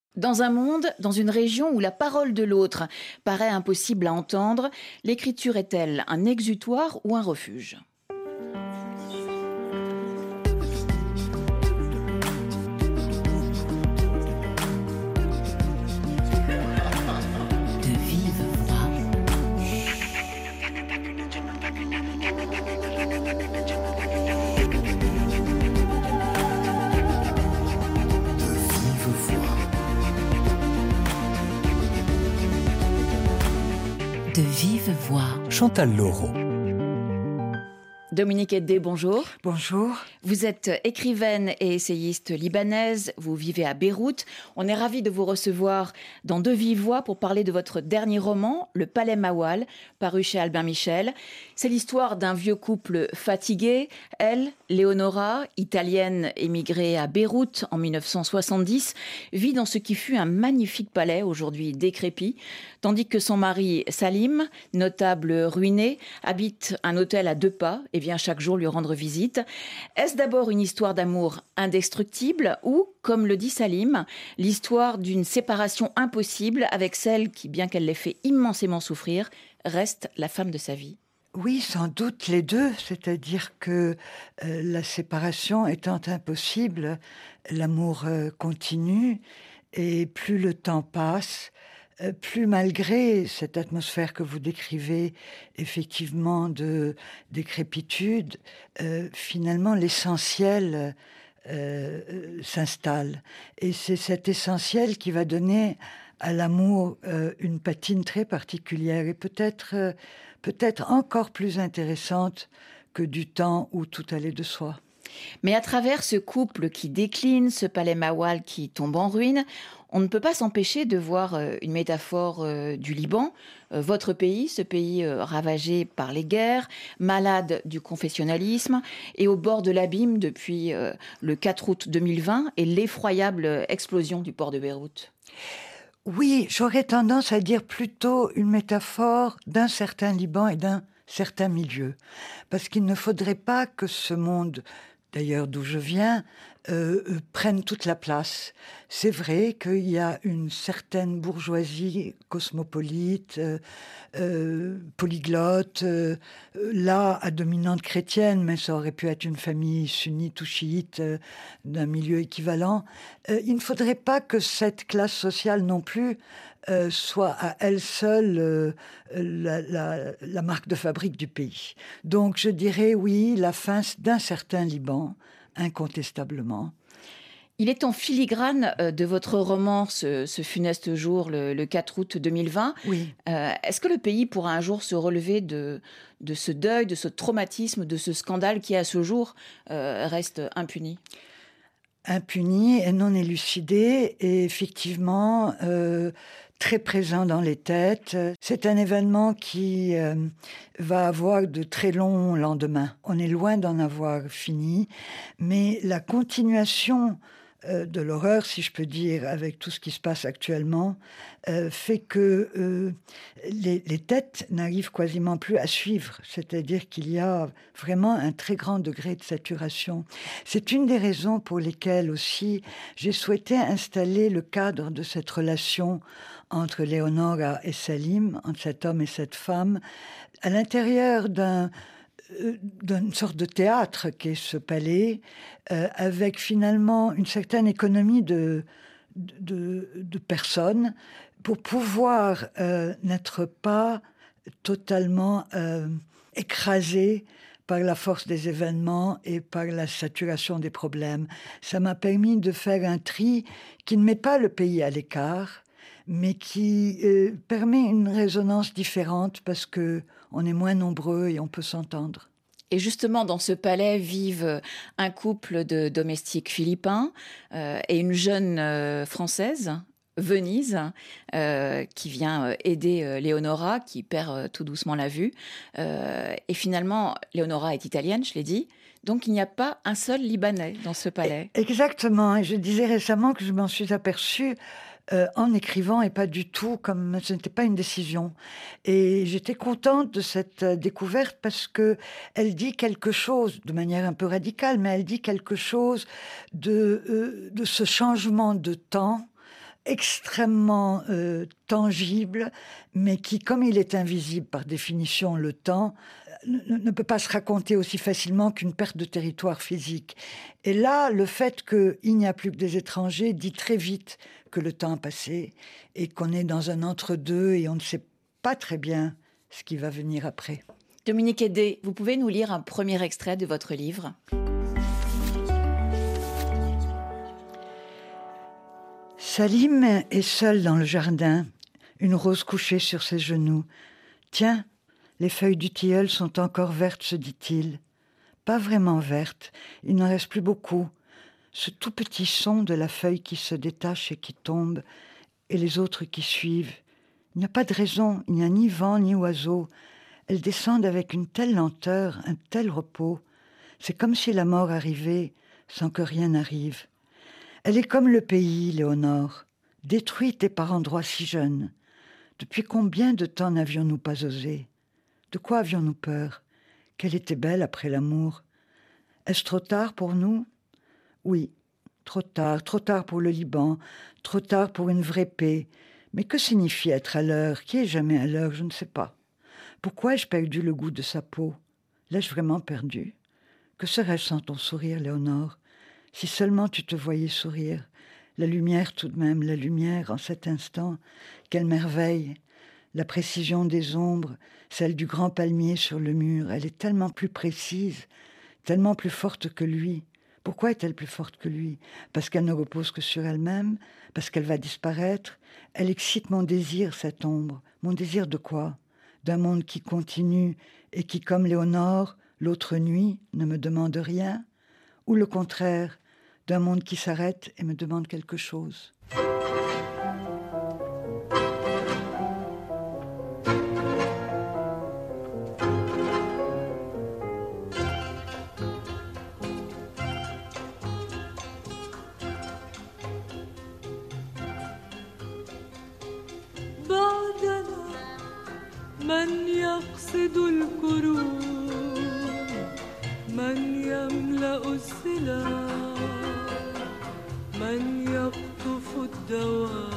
Dans un monde, dans une région où la parole de l'autre paraît impossible à entendre, l'écriture est-elle un exutoire ou un refuge ? De vive voix. De vive voix. Chantal Laureau. Dominique Eddé, bonjour. Bonjour. Vous êtes écrivaine et essayiste libanaise, vous vivez à Beyrouth. On est ravis de vous recevoir dans De vive voix pour parler de votre dernier roman, Le Palais Mawal, paru chez Albin Michel. C'est l'histoire d'un vieux couple fatigué. Elle, Léonora, italienne émigrée à Beyrouth en 1970, vit dans ce qui fut un magnifique palais, aujourd'hui décrépit, tandis que son mari, Salim, notable ruiné, habite un hôtel à 2 pas et vient chaque jour lui rendre visite. Est-ce d'abord une histoire d'amour indestructible ou, comme le dit Salim, l'histoire d'une séparation impossible avec celle qui, bien qu'elle l'ait fait immensément souffrir, reste la femme de sa vie ? Oui, sans doute les deux, c'est-à-dire que la séparation étant impossible, l'amour continue et plus le temps passe, plus malgré cette atmosphère que vous décrivez, effectivement, de décrépitude, finalement l'essentiel s'installe. Et c'est cet essentiel qui va donner à l'amour une patine très particulière et peut-être encore plus intéressante que du temps où tout allait de soi. Mais à travers ce couple qui décline, ce palais Mawal qui tombe en ruine, on ne peut pas s'empêcher de voir une métaphore du Liban, votre pays, ce pays ravagé par les guerres, malade du confessionnalisme et au bord de l'abîme depuis le 4 août 2020 et l'effroyable explosion du port de Beyrouth. Oui, j'aurais tendance à dire plutôt une métaphore d'un certain Liban et d'un certain milieu. Parce qu'il ne faudrait pas que ce monde, d'ailleurs d'où je viens, prenne toute la place. C'est vrai qu'il y a une certaine bourgeoisie cosmopolite, polyglotte, là à dominante chrétienne, mais ça aurait pu être une famille sunnite ou chiite d'un milieu équivalent. Il ne faudrait pas que cette classe sociale non plus soit à elle seule la marque de fabrique du pays. Donc je dirais oui, la fin d'un certain Liban, incontestablement. Il est en filigrane de votre roman, ce funeste jour, le 4 août 2020. Oui. Est-ce que le pays pourra un jour se relever de ce deuil, de ce traumatisme, de ce scandale qui, à ce jour, reste impuni ? Impuni et non élucidé, et effectivement très présent dans les têtes. C'est un événement qui va avoir de très longs lendemains. On est loin d'en avoir fini, mais la continuation de l'horreur, si je peux dire, avec tout ce qui se passe actuellement, fait que les têtes n'arrivent quasiment plus à suivre. C'est-à-dire qu'il y a vraiment un très grand degré de saturation. C'est une des raisons pour lesquelles aussi j'ai souhaité installer le cadre de cette relation entre Léonora et Salim, entre cet homme et cette femme, à l'intérieur d'une sorte de théâtre qu'est ce palais, avec finalement une certaine économie de personnes pour pouvoir n'être pas totalement écrasé par la force des événements et par la saturation des problèmes. Ça m'a permis de faire un tri qui ne met pas le pays à l'écart, mais qui permet une résonance différente parce qu'on est moins nombreux et on peut s'entendre. Et justement, dans ce palais vivent un couple de domestiques philippins et une jeune Française, Venise, qui vient aider Léonora, qui perd tout doucement la vue. Et finalement, Léonora est italienne, je l'ai dit. Donc, il n'y a pas un seul Libanais dans ce palais. Exactement. Et je disais récemment que je m'en suis aperçue en écrivant et pas du tout, comme ce n'était pas une décision. Et j'étais contente de cette découverte parce que elle dit quelque chose, de manière un peu radicale, mais elle dit quelque chose de ce changement de temps extrêmement tangible, mais qui, comme il est invisible par définition, le temps, ne peut pas se raconter aussi facilement qu'une perte de territoire physique. Et là, le fait qu'il n'y a plus que des étrangers dit très vite que le temps a passé et qu'on est dans un entre-deux et on ne sait pas très bien ce qui va venir après. Dominique Eddé, vous pouvez nous lire un premier extrait de votre livre ? Salim est seul dans le jardin, une rose couchée sur ses genoux. « Tiens, les feuilles du tilleul sont encore vertes, se dit-il. Pas vraiment vertes, il n'en reste plus beaucoup. Ce tout petit son de la feuille qui se détache et qui tombe, et les autres qui suivent. Il n'y a pas de raison, il n'y a ni vent ni oiseau. Elles descendent avec une telle lenteur, un tel repos. C'est comme si la mort arrivait sans que rien n'arrive. Elle est comme le pays, Léonore, détruite et par endroits si jeunes. Depuis combien de temps n'avions-nous pas osé ? De quoi avions-nous peur ? Qu'elle était belle après l'amour. Est-ce trop tard pour nous ? Oui, trop tard pour le Liban, trop tard pour une vraie paix. Mais que signifie être à l'heure ? Qui est jamais à l'heure ? Je ne sais pas. Pourquoi ai-je perdu le goût de sa peau ? L'ai-je vraiment perdu ? Que serais-je sans ton sourire, Léonore ? Si seulement tu te voyais sourire. La lumière tout de même, la lumière en cet instant. Quelle merveille ! La précision des ombres, celle du grand palmier sur le mur, elle est tellement plus précise, tellement plus forte que lui. Pourquoi est-elle plus forte que lui ? Parce qu'elle ne repose que sur elle-même, parce qu'elle va disparaître. Elle excite mon désir, cette ombre. Mon désir de quoi ? D'un monde qui continue et qui, comme Léonore, l'autre nuit, ne me demande rien ? Ou le contraire, d'un monde qui s'arrête et me demande quelque chose ? من يقصد الكروب من يملأ السلام من يقطف الدوالي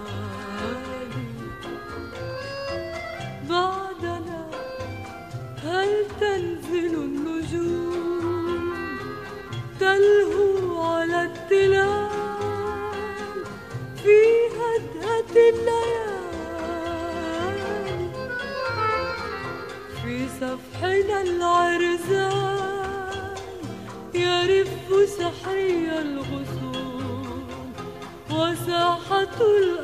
بعدنا هل تنزل النجوم تلهو على التلال في هدأة الليالي في صفحنا العرزان يرف سحري الغصون وساحة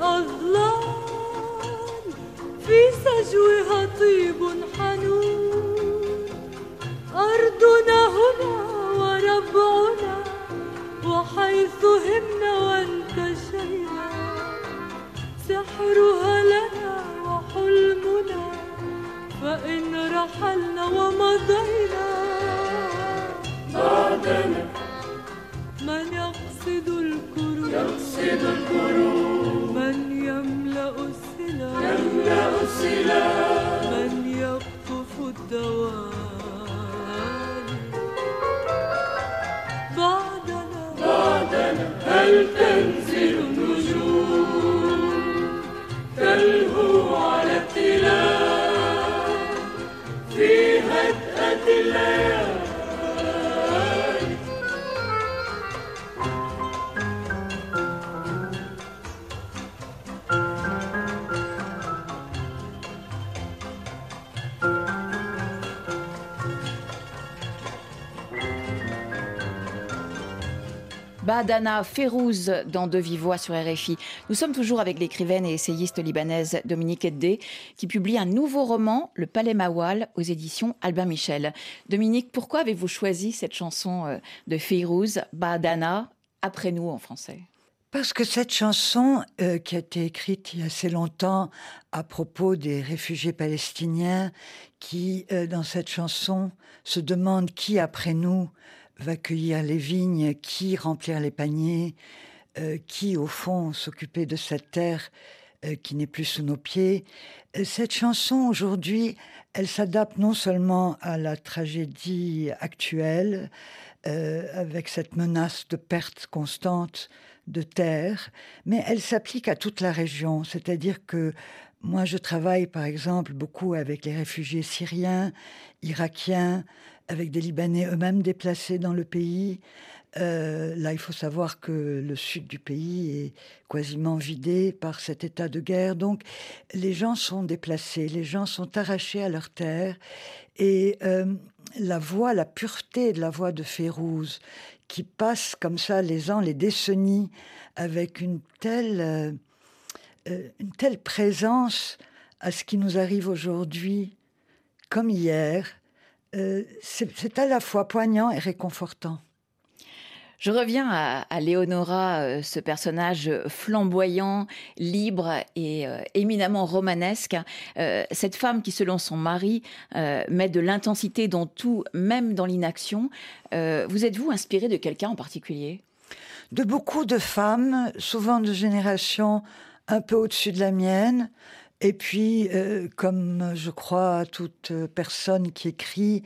الأظلام في سجوها طيب حنون أرضنا هنا وربعنا وحيث همنا وانتشينا سحرها لنا وحلمنا فإن رحلنا ومضينا بعدنا من يقصد الكروب من يملأ السلام من يقطف الدوالي بعدنا هل تنزل النجوم تلهو على التلال في هدأة الليالي Baadana Fairouz dans De Vive Voix sur RFI. Nous sommes toujours avec l'écrivaine et essayiste libanaise Dominique Eddé qui publie un nouveau roman, Le Palais Mawal, aux éditions Albin Michel. Dominique, pourquoi avez-vous choisi cette chanson de Fairouz, Baadana, après nous en français ? Parce que cette chanson, qui a été écrite il y a assez longtemps à propos des réfugiés palestiniens, qui, dans cette chanson, se demandent qui, après nous, va cueillir les vignes, qui remplir les paniers, qui, au fond, s'occuper de cette terre qui n'est plus sous nos pieds. Cette chanson, aujourd'hui, elle s'adapte non seulement à la tragédie actuelle, avec cette menace de perte constante de terre, mais elle s'applique à toute la région. C'est-à-dire que moi, je travaille, par exemple, beaucoup avec les réfugiés syriens, irakiens, avec des Libanais eux-mêmes déplacés dans le pays. Là, il faut savoir que le sud du pays est quasiment vidé par cet état de guerre. Donc, les gens sont déplacés, les gens sont arrachés à leur terre. Et la voix, la pureté de la voix de Férouz, qui passe comme ça les ans, les décennies, avec une telle présence à ce qui nous arrive aujourd'hui, comme hier, c'est à la fois poignant et réconfortant. Je reviens à Léonora, ce personnage flamboyant, libre et éminemment romanesque. Cette femme qui, selon son mari, met de l'intensité dans tout, même dans l'inaction. Vous êtes-vous inspiré de quelqu'un en particulier ? De beaucoup de femmes, souvent de générations un peu au-dessus de la mienne. Et puis, comme je crois toute personne qui écrit,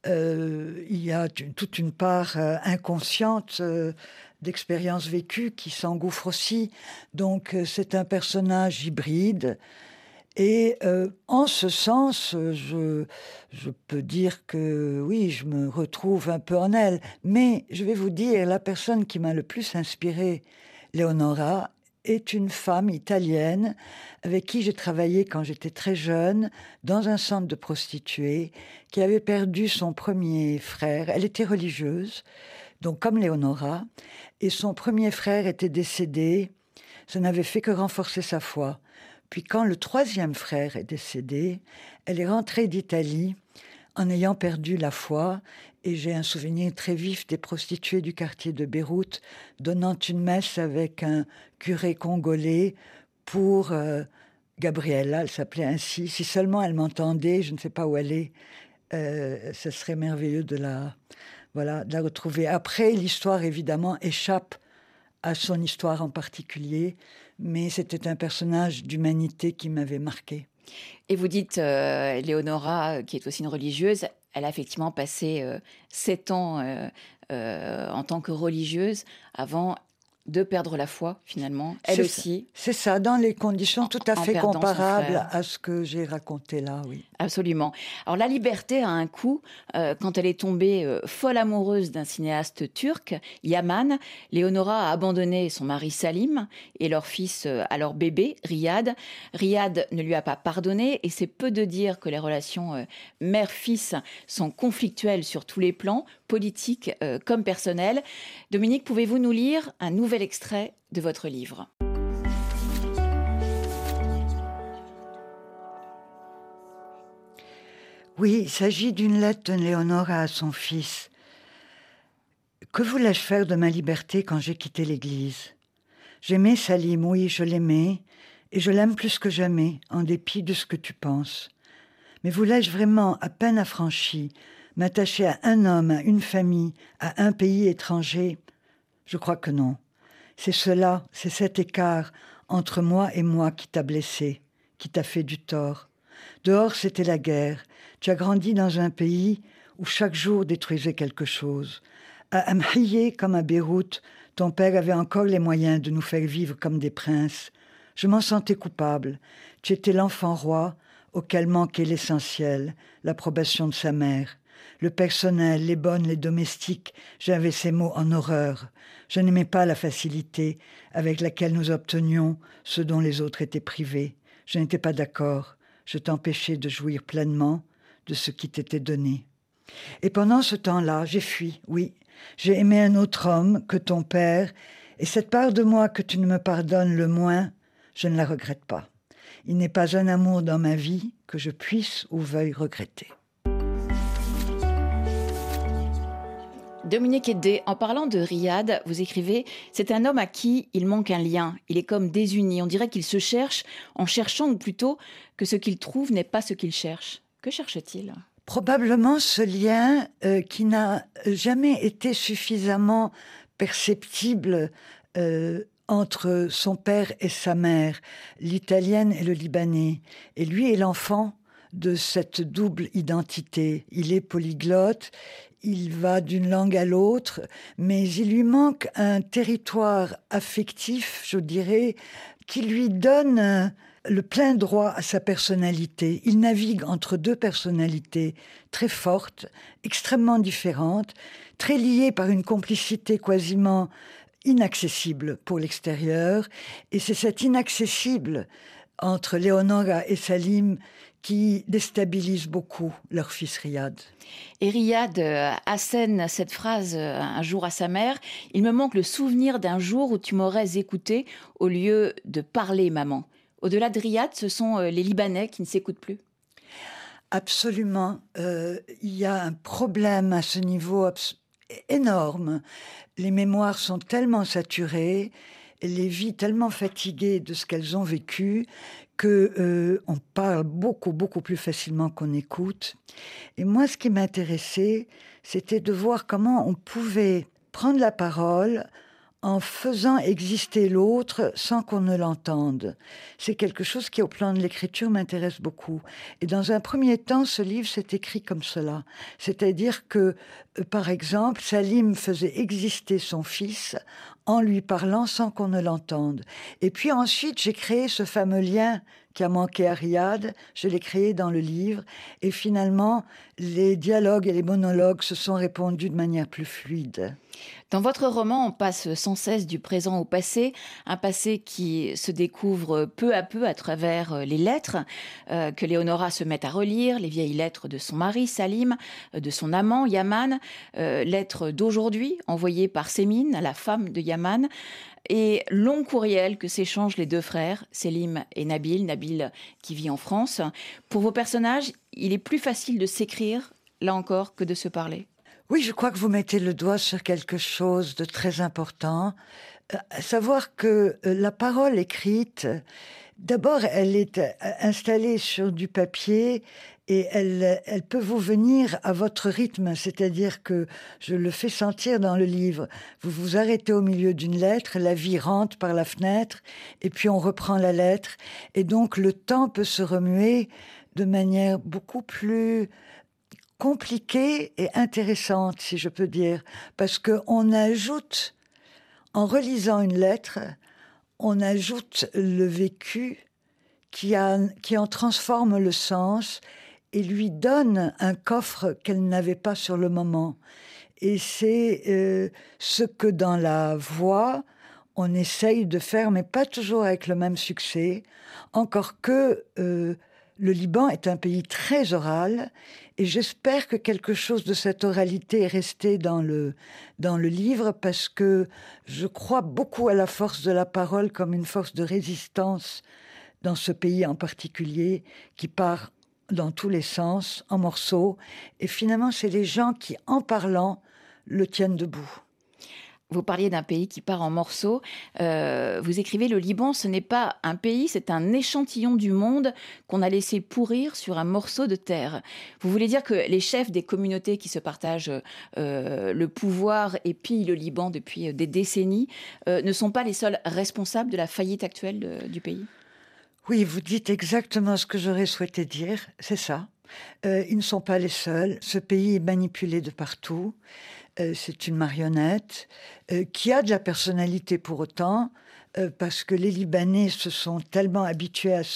il y a toute une part inconsciente d'expériences vécues qui s'engouffre aussi. Donc, c'est un personnage hybride. Et en ce sens, je peux dire que oui, je me retrouve un peu en elle. Mais je vais vous dire, la personne qui m'a le plus inspirée, Léonora, est une femme italienne avec qui j'ai travaillé quand j'étais très jeune dans un centre de prostituées, qui avait perdu son premier frère. Elle était religieuse, donc comme Léonora, et son premier frère était décédé. Ça n'avait fait que renforcer sa foi. Puis quand le troisième frère est décédé, elle est rentrée d'Italie en ayant perdu la foi. Et j'ai un souvenir très vif des prostituées du quartier de Beyrouth donnant une messe avec un curé congolais pour Gabriella, elle s'appelait ainsi. Si seulement elle m'entendait, je ne sais pas où elle est, ce serait merveilleux de la retrouver. Après, l'histoire, évidemment, échappe à son histoire en particulier, mais c'était un personnage d'humanité qui m'avait marqué. Et vous dites, Léonora, qui est aussi une religieuse, elle a effectivement passé 7 ans en tant que religieuse avant de perdre la foi, finalement, elle aussi. C'est ça, dans les conditions tout à fait comparables à ce que j'ai raconté là, oui. Absolument. Alors la liberté a un coût. Quand elle est tombée folle amoureuse d'un cinéaste turc, Yaman, Léonora a abandonné son mari Salim et leur fils, alors bébé, Riyad. Riyad ne lui a pas pardonné et c'est peu de dire que les relations mère-fils sont conflictuelles sur tous les plans, politiques comme personnels. Dominique, pouvez-vous nous lire un nouvel extrait de votre livre ? Oui, il s'agit d'une lettre de Léonora à son fils. « Que voulais-je faire de ma liberté quand j'ai quitté l'église ? J'aimais Salim, oui, je l'aimais, et je l'aime plus que jamais, en dépit de ce que tu penses. Mais voulais-je vraiment, à peine affranchi, m'attacher à un homme, à une famille, à un pays étranger ? Je crois que non. C'est cela, c'est cet écart entre moi et moi qui t'a blessé, qui t'a fait du tort. Dehors, c'était la guerre. Tu as grandi dans un pays où chaque jour détruisait quelque chose. À Amhiyeh, comme à Beyrouth, ton père avait encore les moyens de nous faire vivre comme des princes. Je m'en sentais coupable. Tu étais l'enfant roi auquel manquait l'essentiel, l'approbation de sa mère. Le personnel, les bonnes, les domestiques, j'avais ces mots en horreur. Je n'aimais pas la facilité avec laquelle nous obtenions ce dont les autres étaient privés. Je n'étais pas d'accord. Je t'empêchais de jouir pleinement de ce qui t'était donné. Et pendant ce temps-là, j'ai fui, oui. J'ai aimé un autre homme que ton père, et cette part de moi que tu ne me pardonnes le moins, je ne la regrette pas. Il n'est pas un amour dans ma vie que je puisse ou veuille regretter. Dominique Eddé, en parlant de Riyad, vous écrivez « C'est un homme à qui il manque un lien. Il est comme désuni. On dirait qu'il se cherche en cherchant, ou plutôt que ce qu'il trouve n'est pas ce qu'il cherche. » Que cherche-t-il ? Probablement ce lien qui n'a jamais été suffisamment perceptible entre son père et sa mère, l'italienne et le libanais. Et lui est l'enfant de cette double identité. Il est polyglotte, il va d'une langue à l'autre, mais il lui manque un territoire affectif, je dirais, qui lui donne le plein droit à sa personnalité. Il navigue entre deux personnalités très fortes, extrêmement différentes, très liées par une complicité quasiment inaccessible pour l'extérieur. Et c'est cet inaccessible entre Léonora et Salim qui déstabilise beaucoup leur fils Riyad. Et Riyad assène cette phrase un jour à sa mère. « Il me manque le souvenir d'un jour où tu m'aurais écouté au lieu de parler, maman. » Au-delà de Riyad, ce sont les Libanais qui ne s'écoutent plus. Absolument. Il y a un problème à ce niveau énorme. Les mémoires sont tellement saturées, les vies tellement fatiguées de ce qu'elles ont vécu, que on parle beaucoup plus facilement qu'on écoute. Et moi, ce qui m'intéressait, c'était de voir comment on pouvait prendre la parole en faisant exister l'autre sans qu'on ne l'entende. C'est quelque chose qui, au plan de l'écriture, m'intéresse beaucoup. Et dans un premier temps, ce livre s'est écrit comme cela. C'est-à-dire que, par exemple, Salim faisait exister son fils en lui parlant sans qu'on ne l'entende. Et puis ensuite, j'ai créé ce fameux lien qui a manqué à Riyad, je l'ai créé dans le livre, et finalement, les dialogues et les monologues se sont répondus de manière plus fluide. Dans votre roman, on passe sans cesse du présent au passé, un passé qui se découvre peu à peu à travers les lettres que Léonora se met à relire, les vieilles lettres de son mari Salim, de son amant Yaman, lettres d'aujourd'hui envoyées par Sémine, la femme de Yaman, et long courriel que s'échangent les deux frères, Selim et Nabil, Nabil qui vit en France. Pour vos personnages, il est plus facile de s'écrire, là encore, que de se parler. Oui, je crois que vous mettez le doigt sur quelque chose de très important. À savoir que la parole écrite, d'abord, elle est installée sur du papier et elle peut vous venir à votre rythme. C'est-à-dire que je le fais sentir dans le livre. Vous vous arrêtez au milieu d'une lettre, la vie rentre par la fenêtre et puis on reprend la lettre. Et donc, le temps peut se remuer de manière beaucoup plus compliquée et intéressante, si je peux dire, parce qu'on ajoute, en relisant une lettre, on ajoute le vécu qui en transforme le sens et lui donne un coffre qu'elle n'avait pas sur le moment. Et c'est ce que dans la voix, on essaye de faire, mais pas toujours avec le même succès, encore que le Liban est un pays très oral, et j'espère que quelque chose de cette oralité est resté dans le livre, parce que je crois beaucoup à la force de la parole comme une force de résistance dans ce pays en particulier, qui part dans tous les sens, en morceaux, et finalement c'est les gens qui, en parlant, le tiennent debout. Vous parliez d'un pays qui part en morceaux. Vous écrivez « Le Liban, ce n'est pas un pays, c'est un échantillon du monde qu'on a laissé pourrir sur un morceau de terre ». Vous voulez dire que les chefs des communautés qui se partagent le pouvoir et pillent le Liban depuis des décennies ne sont pas les seuls responsables de la faillite actuelle du pays ? Oui, vous dites exactement ce que j'aurais souhaité dire, c'est ça. Ils ne sont pas les seuls. Ce pays est manipulé de partout. C'est une marionnette qui a de la personnalité pour autant, parce que les Libanais se sont tellement habitués à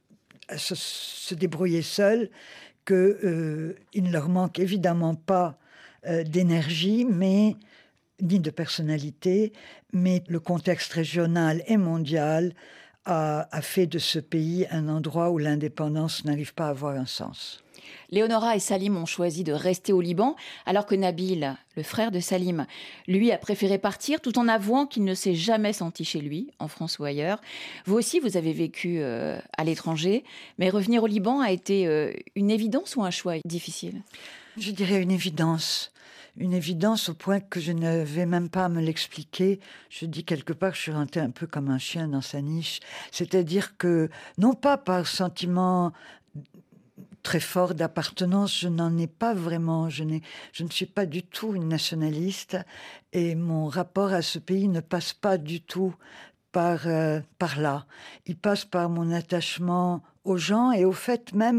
se débrouiller seuls qu'il ne leur manque évidemment pas d'énergie, ni de personnalité, mais le contexte régional et mondial a fait de ce pays un endroit où l'indépendance n'arrive pas à avoir un sens. Léonora et Salim ont choisi de rester au Liban, alors que Nabil, le frère de Salim, lui a préféré partir tout en avouant qu'il ne s'est jamais senti chez lui, en France ou ailleurs. Vous aussi, vous avez vécu à l'étranger, mais revenir au Liban a été une évidence ou un choix difficile ? Je dirais une évidence. Une évidence au point que je ne vais même pas me l'expliquer. Je dis quelque part, je suis rentrée un peu comme un chien dans sa niche. C'est-à-dire que, non pas par sentiment très fort d'appartenance, je n'en ai pas vraiment. Je ne suis pas du tout une nationaliste et mon rapport à ce pays ne passe pas du tout par là. Il passe par mon attachement aux gens et au fait même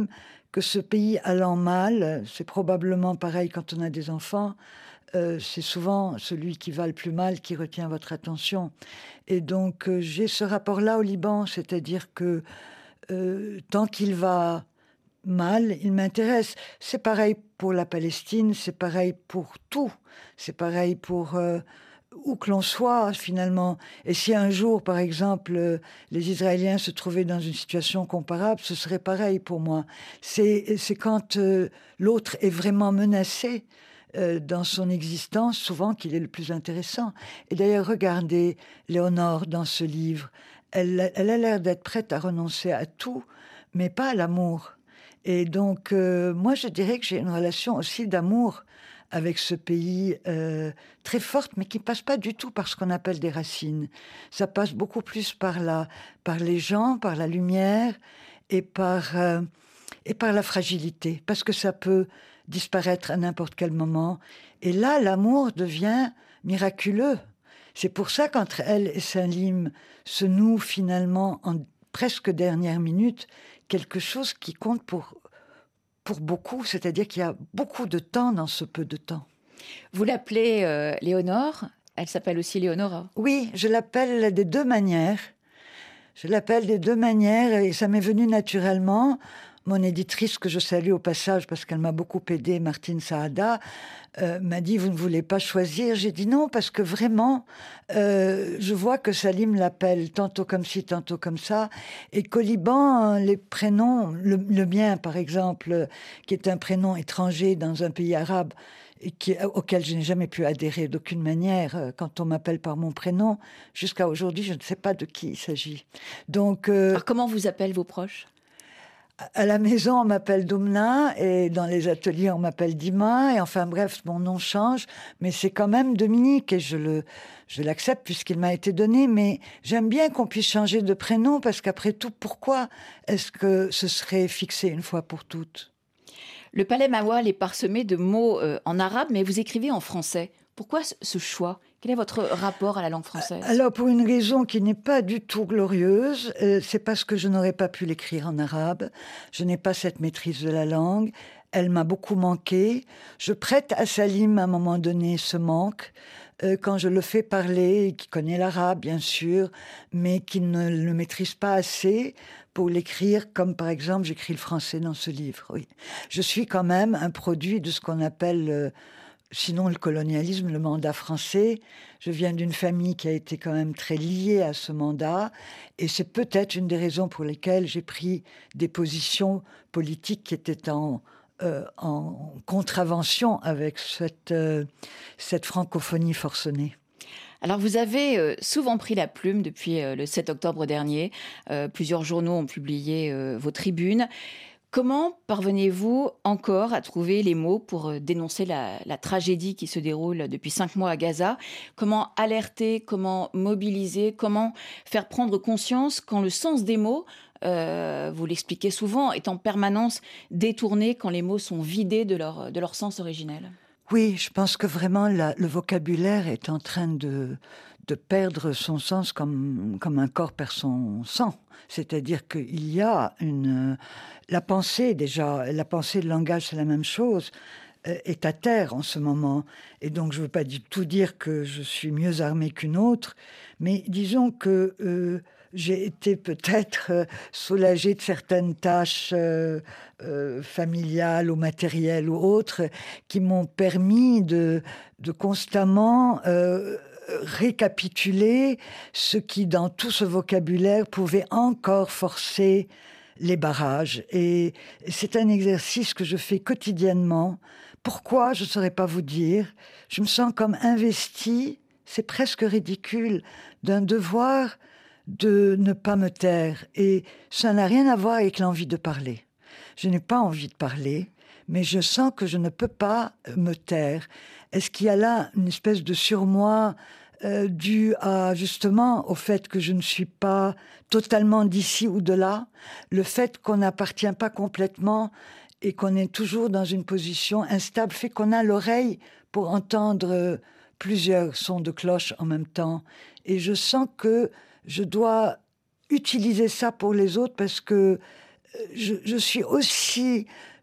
que ce pays allant mal, c'est probablement pareil quand on a des enfants, c'est souvent celui qui va le plus mal qui retient votre attention. Et donc, j'ai ce rapport-là au Liban, c'est-à-dire que tant qu'il va mal, il m'intéresse. C'est pareil pour la Palestine, c'est pareil pour tout. C'est pareil pour où que l'on soit, finalement. Et si un jour, par exemple, les Israéliens se trouvaient dans une situation comparable, ce serait pareil pour moi. C'est quand l'autre est vraiment menacé dans son existence, souvent qu'il est le plus intéressant. Et d'ailleurs, regardez Léonore dans ce livre. Elle a l'air d'être prête à renoncer à tout, mais pas à l'amour. Et donc, moi, je dirais que j'ai une relation aussi d'amour avec ce pays très forte, mais qui passe pas du tout par ce qu'on appelle des racines. Ça passe beaucoup plus par les gens, par la lumière et par la fragilité, parce que ça peut disparaître à n'importe quel moment. Et là, l'amour devient miraculeux. C'est pour ça qu'entre elle et Salim se noue finalement en presque dernière minute quelque chose qui compte pour beaucoup, c'est-à-dire qu'il y a beaucoup de temps dans ce peu de temps. Vous l'appelez Léonore, elle s'appelle aussi Léonora. Oui, je l'appelle des deux manières. Et ça m'est venu naturellement. Mon éditrice, que je salue au passage parce qu'elle m'a beaucoup aidée, Martine Saada, m'a dit « Vous ne voulez pas choisir ?» J'ai dit non, parce que vraiment, je vois que Salim l'appelle tantôt comme ci, tantôt comme ça, et qu'au Liban, les prénoms, le mien par exemple, qui est un prénom étranger dans un pays arabe, et auquel je n'ai jamais pu adhérer d'aucune manière, quand on m'appelle par mon prénom, jusqu'à aujourd'hui, je ne sais pas de qui il s'agit. Donc, Alors comment vous appellent vos proches ? À la maison, on m'appelle Doumna, et dans les ateliers, on m'appelle Dima, et enfin bref, mon nom change, mais c'est quand même Dominique, et je l'accepte puisqu'il m'a été donné, mais j'aime bien qu'on puisse changer de prénom, parce qu'après tout, pourquoi est-ce que ce serait fixé une fois pour toutes ? Le Palais Mawal est parsemé de mots en arabe, mais vous écrivez en français. Pourquoi ce choix ? Quel est votre rapport à la langue française ? Alors, pour une raison qui n'est pas du tout glorieuse, c'est parce que je n'aurais pas pu l'écrire en arabe. Je n'ai pas cette maîtrise de la langue. Elle m'a beaucoup manqué. Je prête à Salim, à un moment donné, ce manque. Quand je le fais parler, qui connaît l'arabe, bien sûr, mais qui ne le maîtrise pas assez pour l'écrire, comme par exemple, j'écris le français dans ce livre. Oui. Je suis quand même un produit de ce qu'on appelle... sinon le colonialisme, le mandat français. Je viens d'une famille qui a été quand même très liée à ce mandat, et c'est peut-être une des raisons pour lesquelles j'ai pris des positions politiques qui étaient en contravention avec cette francophonie forcenée. Alors vous avez souvent pris la plume depuis le 7 octobre dernier. Plusieurs journaux ont publié vos tribunes. Comment parvenez-vous encore à trouver les mots pour dénoncer la tragédie qui se déroule depuis 5 mois à Gaza ? Comment alerter, comment mobiliser, comment faire prendre conscience quand le sens des mots, vous l'expliquez souvent, est en permanence détourné, quand les mots sont vidés de leur sens originel ? Oui, je pense que vraiment le vocabulaire est en train de perdre son sens comme un corps perd son sang. C'est-à-dire qu'il y a la pensée déjà, la pensée, le langage, c'est la même chose, est à terre en ce moment. Et donc je ne veux pas du tout dire que je suis mieux armée qu'une autre, mais disons que j'ai été peut-être soulagée de certaines tâches familiales ou matérielles ou autres qui m'ont permis de constamment récapituler ce qui, dans tout ce vocabulaire, pouvait encore forcer les barrages. Et c'est un exercice que je fais quotidiennement. Pourquoi ? Je ne saurais pas vous dire. Je me sens comme investie, c'est presque ridicule, d'un devoir de ne pas me taire. Et ça n'a rien à voir avec l'envie de parler. Je n'ai pas envie de parler, mais je sens que je ne peux pas me taire. Est-ce qu'il y a là une espèce de surmoi dû justement au fait que je ne suis pas totalement d'ici ou de là, le fait qu'on n'appartient pas complètement et qu'on est toujours dans une position instable fait qu'on a l'oreille pour entendre plusieurs sons de cloche en même temps. Et je sens que je dois utiliser ça pour les autres parce que je suis aussi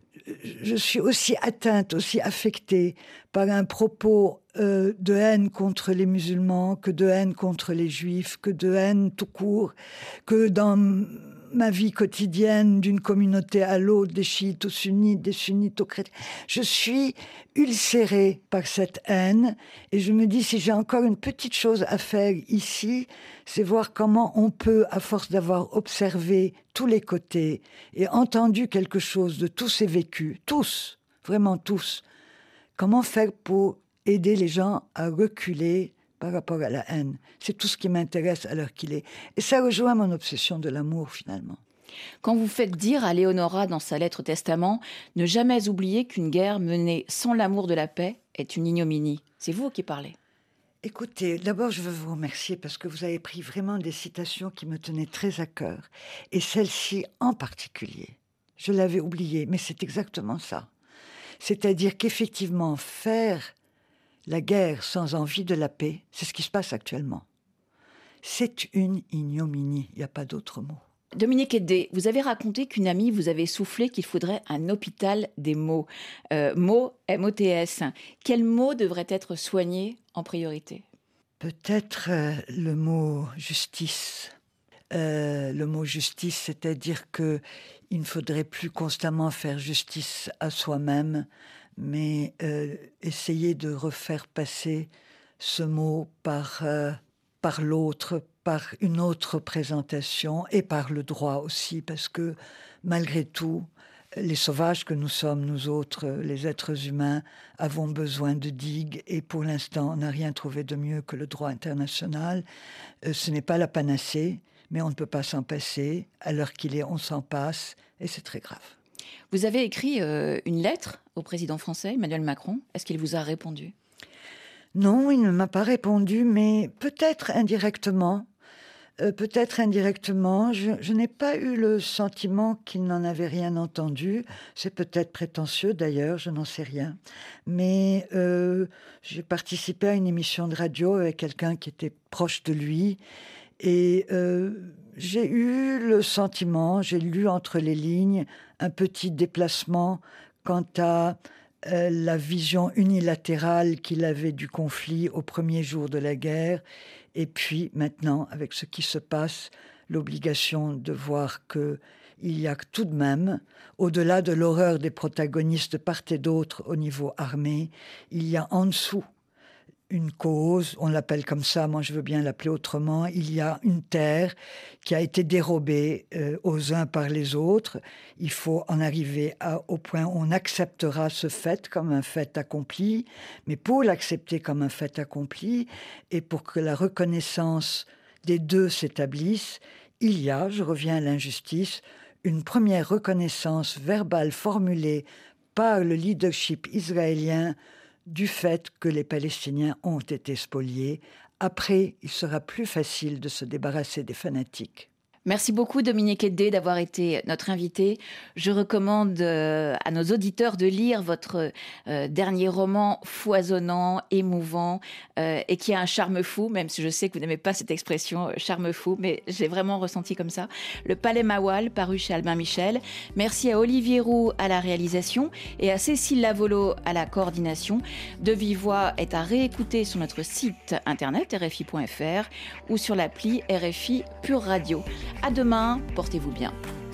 atteinte, aussi affectée par un propos de haine contre les musulmans, que de haine contre les juifs, que de haine tout court, que dans ma vie quotidienne d'une communauté à l'autre, des chiites aux sunnites, des sunnites aux chrétiens. Je suis ulcérée par cette haine et je me dis, si j'ai encore une petite chose à faire ici, c'est voir comment on peut, à force d'avoir observé tous les côtés et entendu quelque chose de tous ces vécus, tous, vraiment tous, comment faire pour aider les gens à reculer par rapport à la haine. C'est tout ce qui m'intéresse à l'heure qu'il est. Et ça rejoint mon obsession de l'amour, finalement. Quand vous faites dire à Léonora dans sa lettre testament « Ne jamais oublier qu'une guerre menée sans l'amour de la paix est une ignominie », c'est vous qui parlez. Écoutez, d'abord, je veux vous remercier parce que vous avez pris vraiment des citations qui me tenaient très à cœur. Et celle-ci en particulier. Je l'avais oubliée, mais c'est exactement ça. C'est-à-dire qu'effectivement, faire la guerre sans envie de la paix, c'est ce qui se passe actuellement. C'est une ignominie, il n'y a pas d'autre mot. Dominique Eddé, vous avez raconté qu'une amie vous avait soufflé qu'il faudrait un hôpital des mots. Mots, M-O-T-S. Quels mots devraient être soignés en priorité ? Peut-être le mot justice. Le mot justice, c'est-à-dire qu'il ne faudrait plus constamment faire justice à soi-même, mais essayer de refaire passer ce mot par l'autre, par une autre présentation et par le droit aussi, parce que malgré tout, les sauvages que nous sommes, nous autres, les êtres humains, avons besoin de digues et pour l'instant, on n'a rien trouvé de mieux que le droit international. Ce n'est pas la panacée, mais on ne peut pas s'en passer. À l'heure qu'il est, on s'en passe et c'est très grave. Vous avez écrit une lettre au président français, Emmanuel Macron. Est-ce qu'il vous a répondu ? Non, il ne m'a pas répondu, mais peut-être indirectement. Je n'ai pas eu le sentiment qu'il n'en avait rien entendu. C'est peut-être prétentieux d'ailleurs, je n'en sais rien. Mais j'ai participé à une émission de radio avec quelqu'un qui était proche de lui. Et j'ai eu le sentiment, j'ai lu entre les lignes, un petit déplacement quant à la vision unilatérale qu'il avait du conflit au premier jour de la guerre. Et puis maintenant, avec ce qui se passe, l'obligation de voir qu'il y a tout de même, au-delà de l'horreur des protagonistes de part et d'autre au niveau armé, il y a en dessous une cause, on l'appelle comme ça, moi je veux bien l'appeler autrement, il y a une terre qui a été dérobée aux uns par les autres. Il faut en arriver au point où on acceptera ce fait comme un fait accompli, mais pour l'accepter comme un fait accompli et pour que la reconnaissance des deux s'établisse, il y a, je reviens à l'injustice, une première reconnaissance verbale formulée par le leadership israélien du fait que les Palestiniens ont été spoliés. Après, il sera plus facile de se débarrasser des fanatiques. Merci beaucoup Dominique Eddé d'avoir été notre invité. Je recommande à nos auditeurs de lire votre dernier roman foisonnant, émouvant et qui a un charme fou, même si je sais que vous n'aimez pas cette expression charme fou, mais j'ai vraiment ressenti comme ça. Le Palais Mawal, paru chez Albin Michel. Merci à Olivier Roux à la réalisation et à Cécile Lavolo à la coordination. De Vive Voix est à réécouter sur notre site internet rfi.fr ou sur l'appli RFI Pure Radio. À demain, portez-vous bien.